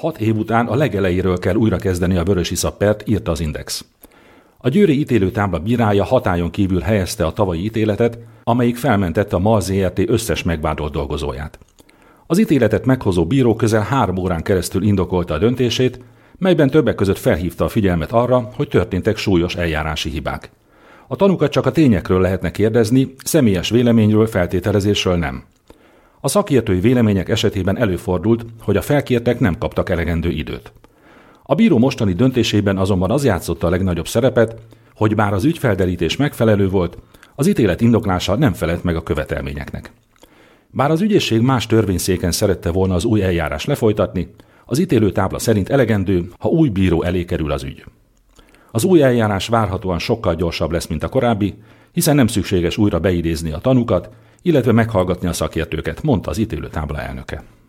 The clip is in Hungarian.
6 év után a legelejéről kell újra kezdeni a vörösiszap pert, írta az Index. A győri ítélőtábla bírája hatályon kívül helyezte a tavalyi ítéletet, amelyik felmentette a MAL Zrt. Összes megvádolt dolgozóját. Az ítéletet meghozó bíró közel 3 órán keresztül indokolta a döntését, melyben többek között felhívta a figyelmet arra, hogy történtek súlyos eljárási hibák. A tanúkat csak a tényekről lehetne kérdezni, személyes véleményről, feltételezésről nem. A szakértői vélemények esetében előfordult, hogy a felkértek nem kaptak elegendő időt. A bíró mostani döntésében azonban az játszotta a legnagyobb szerepet, hogy bár az ügyfelderítés megfelelő volt, az ítélet indoklása nem felelt meg a követelményeknek. Bár az ügyészség más törvényszéken szerette volna az új eljárás lefolytatni, az ítélőtábla szerint elegendő, ha új bíró elé kerül az ügy. Az új eljárás várhatóan sokkal gyorsabb lesz, mint a korábbi, hiszen nem szükséges újra beidézni a tanúkat, illetve meghallgatni a szakértőket, mondta az ítélőtábla elnöke.